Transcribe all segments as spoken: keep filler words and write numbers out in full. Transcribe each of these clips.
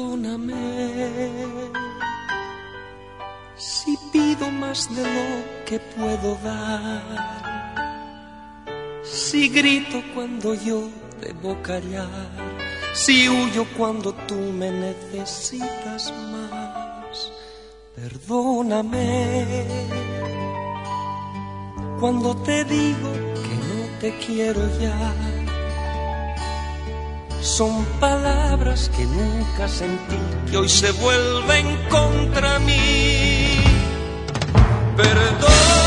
Perdóname si pido más de lo que puedo dar, si grito cuando yo debo callar, si huyo cuando tú me necesitas más. Perdóname cuando te digo que no te quiero ya. Son palabras que nunca sentí, que hoy se vuelven contra mí. Perdóname,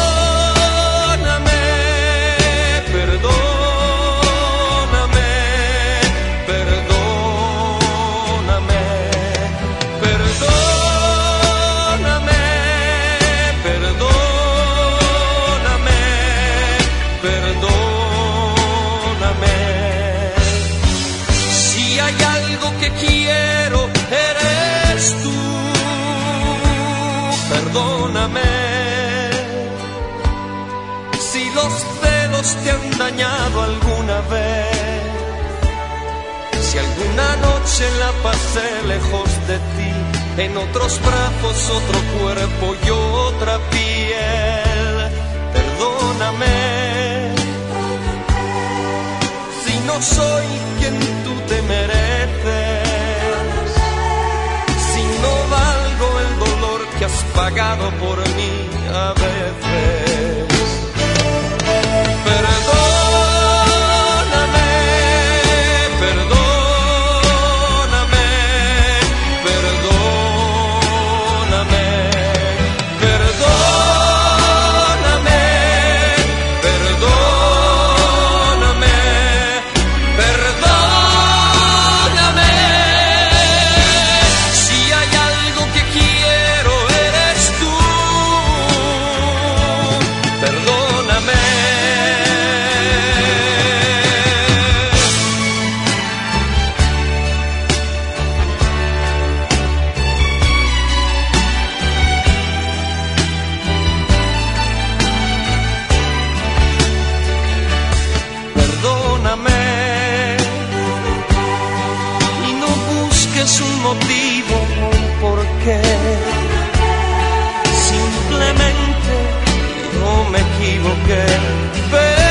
perdóname, perdóname, perdóname, perdóname, perdóname. Si hay algo que quiero, eres tú. Perdóname. Si los celos te han dañado alguna vez, si alguna noche la pasé lejos de ti, en otros brazos, otro cuerpo y otra piel. Perdóname. Si no soy quien tú te mereces, si no valgo el dolor que has pagado por mí a veces. Perdóname, perdóname, perdóname, perdóname, perdóname, perdóname. Si hay algo que quiero, eres tú. Perdóname. Perdóname y no busques un motivo o un porqué. Simplemente yo me equivoqué.